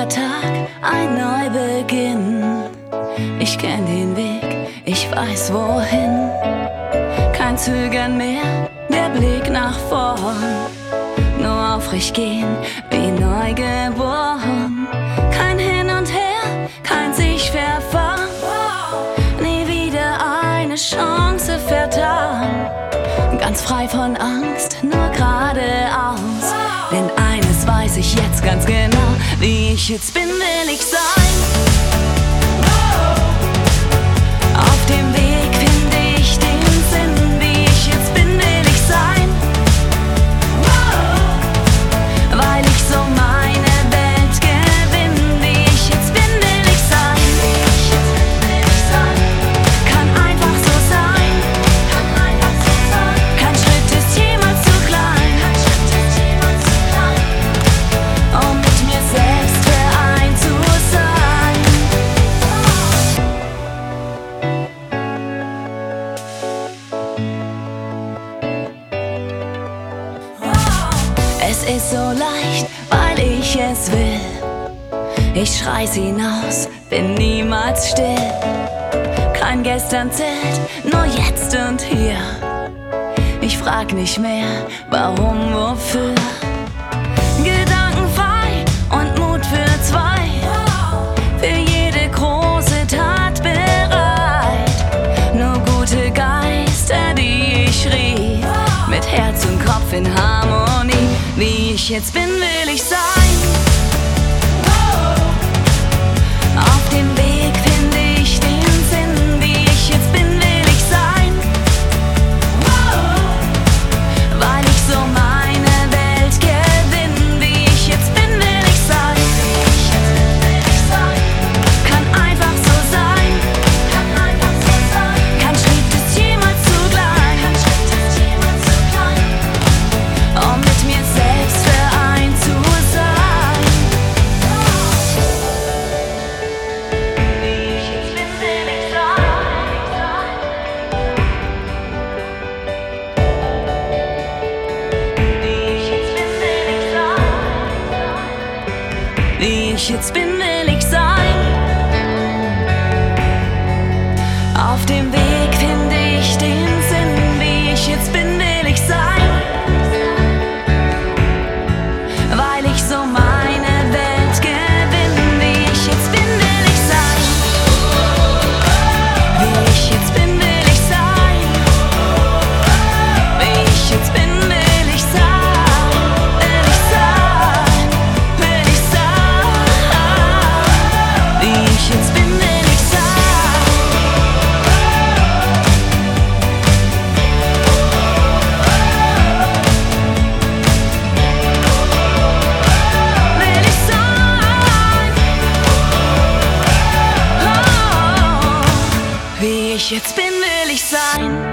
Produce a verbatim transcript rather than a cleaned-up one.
jeder Tag ein Neubeginn. Ich kenn den Weg, ich weiß wohin. Kein Zögern mehr, der Blick nach vorn. Nur aufrecht gehen, wie neugeboren. Kein Hin und Her, kein sich verfahren. Nie wieder eine Chance vertan. Ganz frei von Angst, nur geradeaus. Denn eines weiß ich jetzt ganz genau: wie ich jetzt bin, will ich sein. Auf dem Weg finde ich den Sinn. Wie ich jetzt bin, will ich sein. Weil ich so meine Welt gewinne. Wie ich jetzt bin, will ich sein. Kann einfach so sein. Kein Schritt ist jemals zu klein, um mit mir selbst vereint zu sein. Es ist so leicht, weil ich es will. Ich schrei's hinaus, bin niemals still. Kein Gestern zählt, nur jetzt und hier. Ich frag nicht mehr, warum, wofür. Gedankenfrei und Mut für zwei. Für jede große Tat bereit. Nur gute Geister, die ich rief. Mit Herz und Kopf in Harmonie. Wie ich jetzt bin, will ich sein. Auf dem Weg finde ich den Sinn. Wie ich jetzt bin, will ich sein. Weil ich so meine Welt gewinne. Wie ich jetzt bin, will ich sein. Kann einfach so sein. Kein Schritt ist jemals zu klein, um mit mir selbst vereint zu sein. Wie ich jetzt bin, will ich sein. Wie ich jetzt bin, will ich sein. Wie ich jetzt bin, will ich sein. Auf dem Weg finde ich den Sinn. Wie ich jetzt bin, will ich sein. Weil ich so meine Welt gewinne. Wie ich jetzt bin, will ich sein. Wie ich jetzt bin, will ich sein. Wie ich jetzt bin, will ich sein. Will ich sein. Will ich sein. Wie ich jetzt bin, will ich sein. Will ich sein. Oh. Wie ich jetzt bin, will ich sein.